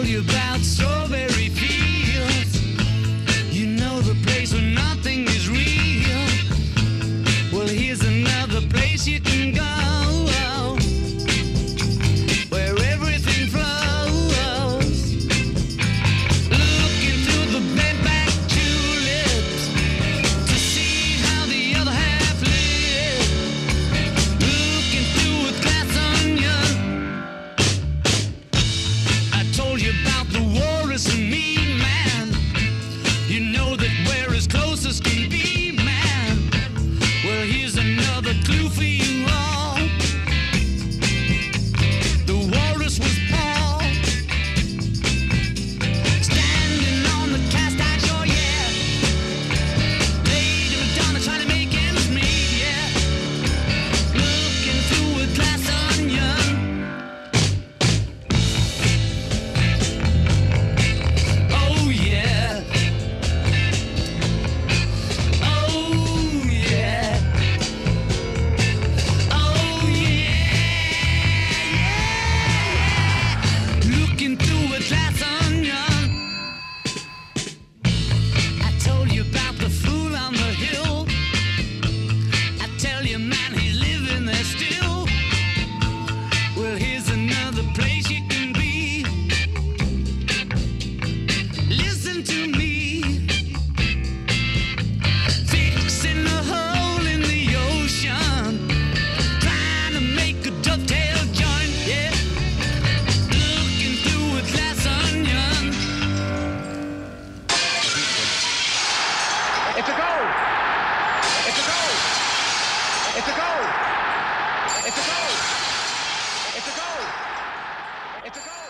you about strawberry fields. You know the place where nothing is real. Well, here's another place you can go, where everything flows. Looking through the bent-back tulips to see how the other half lives. Looking through a glass onion. I told you about the walrus and me, man. You know that we're as close as can be, man. Well, here's another clue for you all. The walrus was Paul, standing on the cast-iron shore, yeah. Lady Madonna trying to make ends meet, yeah. Looking through a glass onion. Oh yeah. Oh yeah. Oh yeah. Looking through a glass onion. I told you about the fool on the hill. I tell you, man, he's living there still. Well, here's another place you can be. Listen to me. Fixing a hole in the ocean. Trying to make a dovetail joint, yeah. Looking through a glass onion. It's a goal! It's a goal! It's a goal! It's a goal! It's a goal! It's a goal!